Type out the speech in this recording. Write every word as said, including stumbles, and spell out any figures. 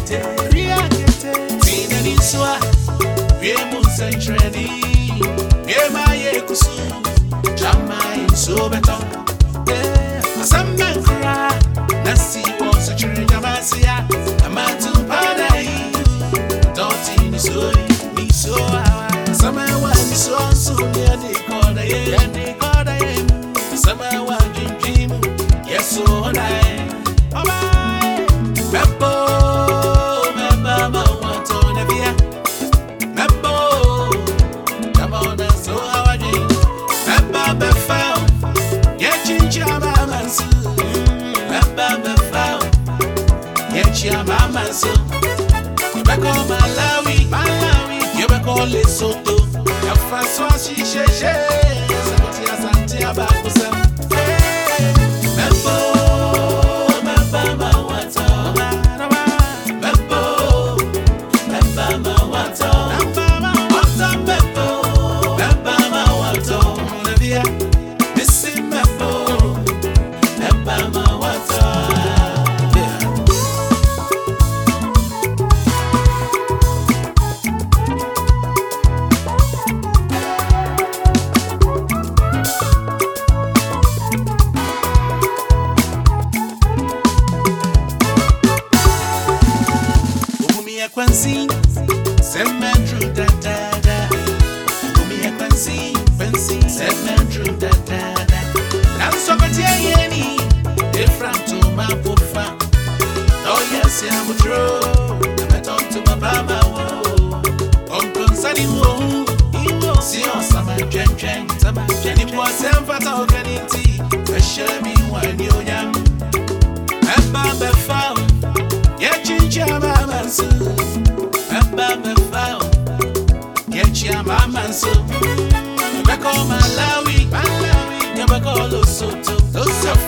kete, ria kete. Tina ni swa, we musa treni, we ma ye kusu, jama inso beton. Asamba kura, nasi wonsa chere jamasia, amatu padai, doti ni so ni so awa. Sama wa ni so so ya ni koda ye, ya ni koda ye. Sama wa jim jim, yes so nai. Bye Mebo, meba ma wanto na via. Mebo, come on and so how I do. Meba be found, yeah chincha mama su. Meba be found, yeah chia mama su. You be call Malawi, Malawi. You be call Lesotho. Ya Francois Chicheche, Saboti Asante Abakusa. Mebo, meba ma wanto. Mebo, meba ma wanto. Wanto mebo, meba ma wanto. Olivia, missy mebo, meba ma wanto. Kwansi, Semandru da da da. Umi ya kwansi, kwansi, Semandru da da da. Nanso katia yeni, Efram to ma pofa. Oh yes, ya mutro, Nameton to ma baba wo. Onkon sani wo, Iwo si on sama jen jen, sama jen. Ni po sem fata okaniti, Kashemi wa nyonyam. Eba befa, ya chincha mama su. Eba befa, ya chincha mama su. You be call Malawi, Malawi. You be call Lesotho, Lesotho.